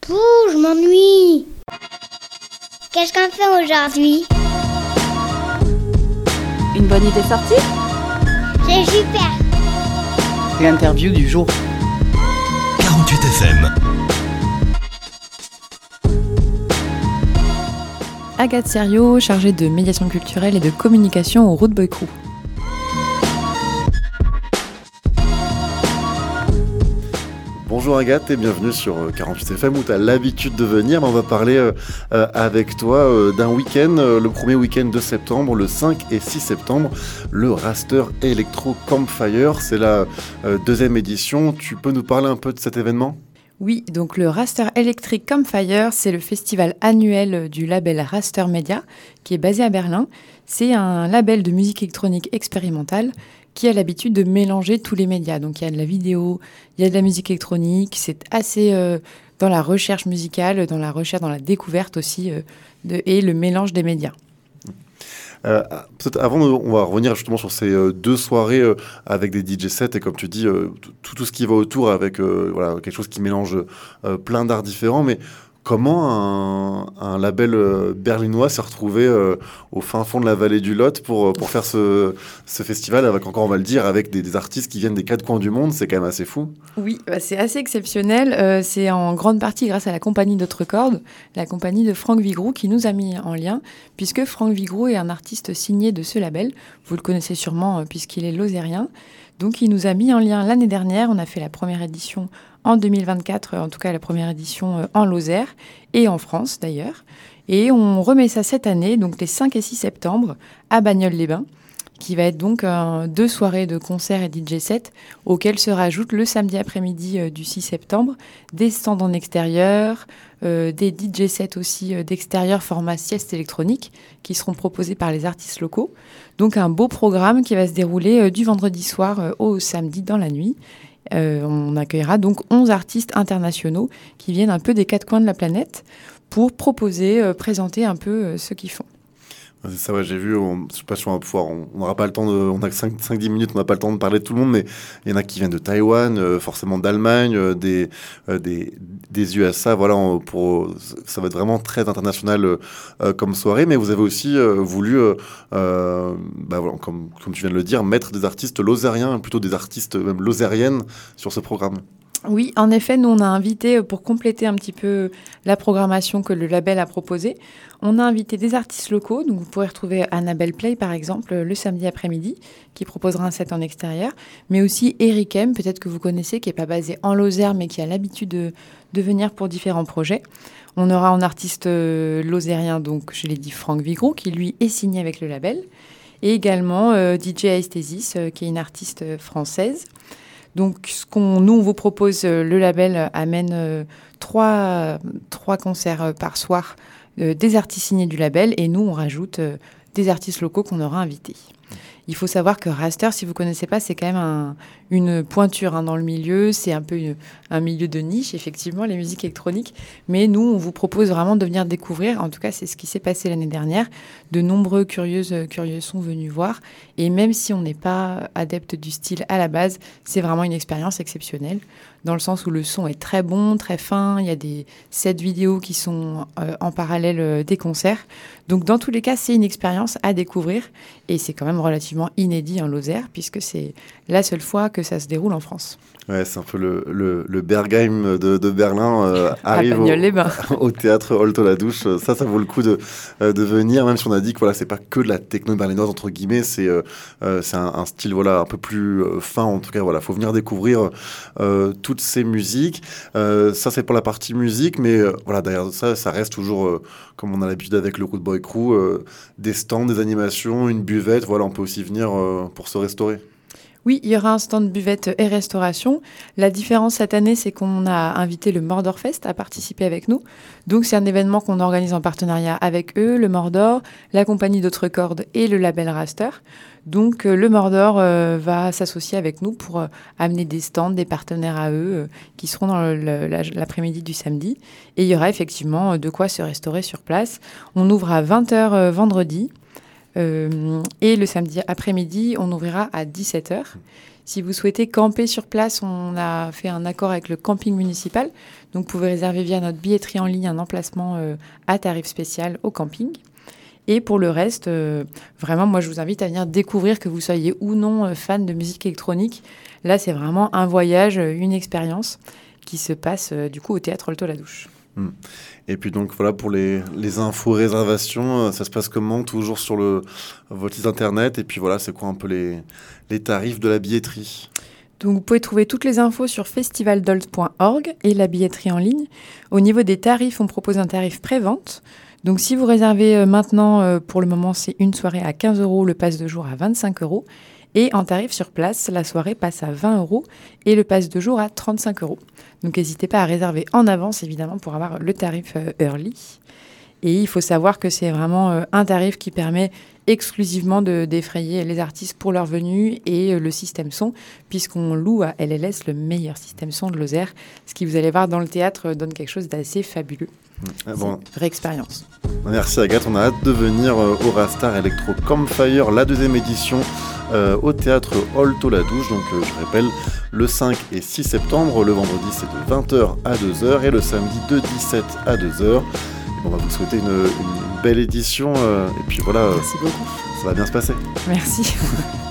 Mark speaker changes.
Speaker 1: Pouh, je m'ennuie. Qu'est-ce qu'on fait aujourd'hui?
Speaker 2: Une bonne idée sortie?
Speaker 1: C'est super.
Speaker 3: L'interview du jour.
Speaker 4: 48 FM.
Speaker 5: Agathe Serriot, chargée de médiation culturelle et de communication au Rude Boy Crew.
Speaker 6: Bonjour Agathe et bienvenue sur 48 FM où tu as l'habitude de venir. On va parler avec toi d'un week-end, le premier week-end de septembre, le 5 et 6 septembre, le Raster Electro Campfire. C'est la deuxième édition. Tu peux nous parler un peu de cet événement ?
Speaker 5: Oui, donc le Raster Electric Campfire, c'est le festival annuel du label Raster Media qui est basé à Berlin. C'est un label de musique électronique expérimentale qui a l'habitude de mélanger tous les médias. Donc il y a de la vidéo, il y a de la musique électronique, c'est assez dans la recherche musicale, dans la recherche, dans la découverte aussi, et le mélange des médias.
Speaker 6: Peut-être avant, on va revenir justement sur ces deux soirées avec des DJ sets et comme tu dis, tout ce qui va autour avec voilà, quelque chose qui mélange plein d'arts différents. Mais comment un label berlinois s'est retrouvé au fin fond de la vallée du Lot pour faire ce festival avec, encore on va le dire, avec des artistes qui viennent des quatre coins du monde? C'est quand même assez fou.
Speaker 5: Oui, c'est assez exceptionnel. C'est en grande partie grâce à la compagnie d'Autre Corde, la compagnie de Franck Vigroux qui nous a mis en lien, puisque Franck Vigroux est un artiste signé de ce label. Vous le connaissez sûrement puisqu'il est lozérien. Donc il nous a mis en lien l'année dernière. On a fait la première édition en 2024, en tout cas la première édition en Lozère et en France d'ailleurs. Et on remet ça cette année, donc les 5 et 6 septembre, à Bagnoles-les-Bains, qui va être donc 2 soirées de concerts et DJ sets, auxquelles se rajoutent le samedi après-midi du 6 septembre, des stands en extérieur, des DJ sets aussi d'extérieur format sieste électronique, qui seront proposés par les artistes locaux. Donc un beau programme qui va se dérouler du vendredi soir au samedi dans la nuit. On accueillera donc 11 artistes internationaux qui viennent un peu des quatre coins de la planète pour proposer, présenter un peu ce qu'ils font.
Speaker 6: C'est ça, ouais, j'ai vu, je sais pas si on va pouvoir, on n'aura pas le temps on a 5-10 minutes, on n'a pas le temps de parler de tout le monde, mais il y en a qui viennent de Taïwan, forcément d'Allemagne, des USA, voilà, ça va être vraiment très international comme soirée, mais vous avez aussi voulu, voilà, comme tu viens de le dire, mettre des artistes lozériens, plutôt des artistes même lozériennes sur ce programme.
Speaker 5: Oui, en effet, nous on a invité, pour compléter un petit peu la programmation que le label a proposée, on a invité des artistes locaux. Donc vous pourrez retrouver Annabelle Play par exemple le samedi après-midi, qui proposera un set en extérieur, mais aussi Eric M, peut-être que vous connaissez, qui n'est pas basé en Lozère, mais qui a l'habitude de venir pour différents projets. On aura en artiste lozérien, donc je l'ai dit, Franck Vigroux, qui lui est signé avec le label, et également DJ Aesthesis, qui est une artiste française. Donc, nous, on vous propose, le label amène 3 concerts par soir des artistes signés du label et nous, on rajoute des artistes locaux qu'on aura invités. Il faut savoir que Raster, si vous ne connaissez pas, c'est quand même une pointure dans le milieu. C'est un peu un milieu de niche, effectivement, les musiques électroniques. Mais nous, on vous propose vraiment de venir découvrir. En tout cas, c'est ce qui s'est passé l'année dernière. De nombreux curieux sont venus voir. Et même si on n'est pas adepte du style à la base, c'est vraiment une expérience exceptionnelle. Dans le sens où le son est très bon, très fin. Il y a des sets vidéos qui sont en parallèle des concerts. Donc, dans tous les cas, c'est une expérience à découvrir. Et c'est quand même relativement inédit en Lozère, puisque c'est la seule fois que ça se déroule en France.
Speaker 6: Ouais, c'est un peu le Bergheim de Berlin arrive au théâtre Holt-la-Douche. Ça vaut le coup de venir, même si on a dit que voilà, c'est pas que de la techno berlinoise entre guillemets, c'est un style voilà un peu plus fin. En tout cas, voilà, faut venir découvrir toutes ces musiques. Ça c'est pour la partie musique, mais voilà, derrière ça reste toujours comme on a l'habitude avec le Rude Boy Crew, des stands, des animations, une buvette. Voilà, on peut aussi venir pour se restaurer.
Speaker 5: Oui, il y aura un stand buvette et restauration. La différence cette année, c'est qu'on a invité le Mordor Fest à participer avec nous. Donc, c'est un événement qu'on organise en partenariat avec eux, le Mordor, la compagnie d'Autre Corde et le label Raster. Donc, le Mordor va s'associer avec nous pour amener des stands, des partenaires à eux qui seront dans l'après-midi du samedi. Et il y aura effectivement de quoi se restaurer sur place. On ouvre à 20h vendredi. Et le samedi après-midi, on ouvrira à 17h. Si vous souhaitez camper sur place, on a fait un accord avec le camping municipal. Donc, vous pouvez réserver via notre billetterie en ligne un emplacement à tarif spécial au camping. Et pour le reste, vraiment, moi, je vous invite à venir découvrir, que vous soyez ou non fan de musique électronique. Là, c'est vraiment un voyage, une expérience qui se passe du coup au Théâtre Olto-la-Douche.
Speaker 6: Et puis donc voilà, pour les infos, réservations, ça se passe comment? Toujours sur votre site internet. Et puis voilà, c'est quoi un peu les tarifs de la billetterie?
Speaker 5: Donc vous pouvez trouver toutes les infos sur festivaldolt.org et la billetterie en ligne. Au niveau des tarifs, on propose un tarif pré-vente. Donc si vous réservez maintenant, pour le moment, c'est une soirée à 15 €, le pass de jour à 25 €. Et en tarif sur place, la soirée passe à 20 € et le pass de jour à 35 €. Donc n'hésitez pas à réserver en avance, évidemment, pour avoir le tarif early. Et il faut savoir que c'est vraiment un tarif qui permet exclusivement de défrayer les artistes pour leur venue et le système son, puisqu'on loue à LLS le meilleur système son de Lozère. Ce qui, vous allez voir, dans le théâtre donne quelque chose d'assez fabuleux. C'est une vraie expérience.
Speaker 6: Merci Agathe, on a hâte de venir au Rastar Electro Campfire, la 2e édition au théâtre Olto-la-Douche. Donc je rappelle, le 5 et 6 septembre, le vendredi c'est de 20h à 2h et le samedi de 17 à 2h. On va vous souhaiter une belle édition et puis voilà,
Speaker 5: merci beaucoup.
Speaker 6: Ça va bien se passer.
Speaker 5: Merci.